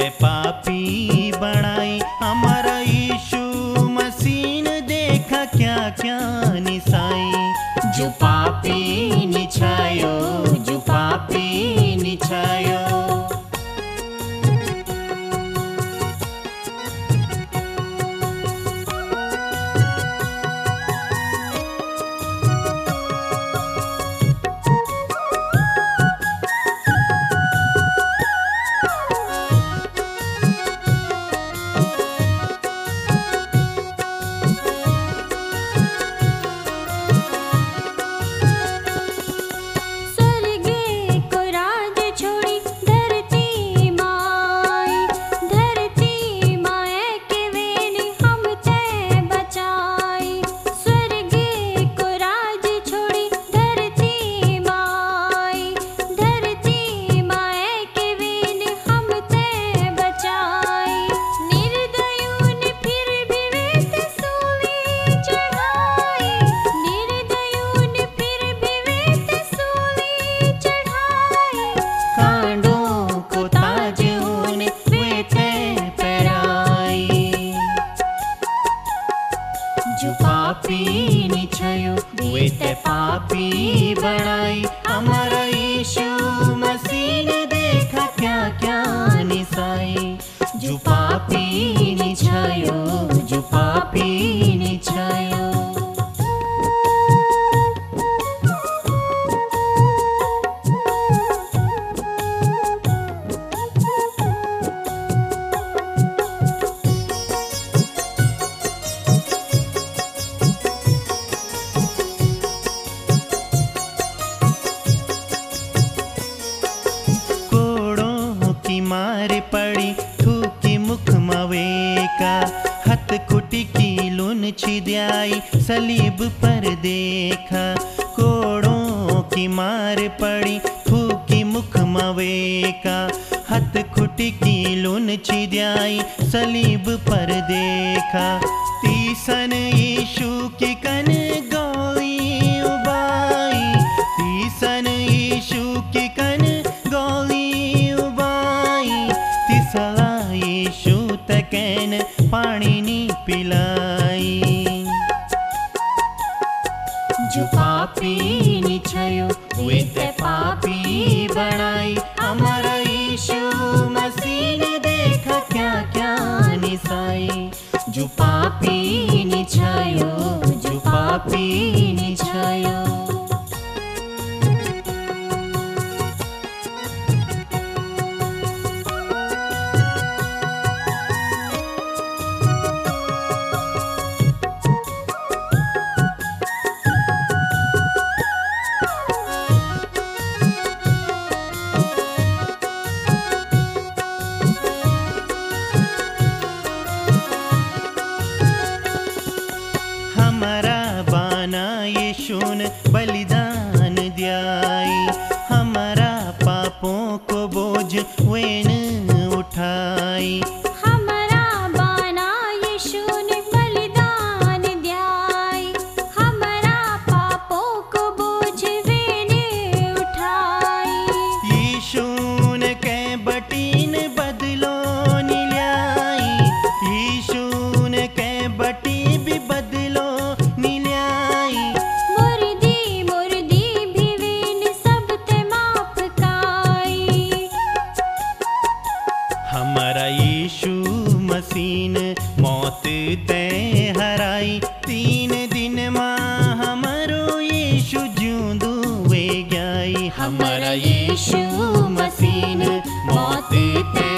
ते पापी बनाई हमारा यीशु मसीन देखा क्या क्या निसाई। जो पापी निछायो, जो पापी निछायो। जो पापी निछायो वे ते पापी बनाई हमारा यीशु मसीह ने देखा क्या क्या निसाई। जो पापी निछायो, जो पापी निछायो। मार पड़ी थूकी मुख मवे का हथ खुटी की लून छिद्याई सलीब पर देखा। कोड़ों की मार पड़ी थूकी मुख मवे का हथ खुटी की लून छिद्याई सलीब पर देखा। तीसन यीशु की कन गोली उबाई, तीसन यीशु की कन गोली यीशु तकैन पानी नी पिलाई। जो पापी निछायो वे ते पापी बनाई हमारा यीशु मसीह ने देखा क्या क्या निसाई। जो पापी निछायो, जो पापी निछायो। हमारा बाना यीशु ने बलिदान दियाई हमारा पापों को बोझ वेन उठाई। हमारा बाना यीशु ने बलिदान दियाई हमारा पापों को बोझ वेन उठाई। यीशु ने कै बटीन बदलो निल्याई, यीशु ने कै बटी भी बदलो हमारा यीशु मसीन मौत ते हराई। 3 दिन मां हमारो यीशु जूंदू वे गई। हमारा यीशु मसीन मौत ते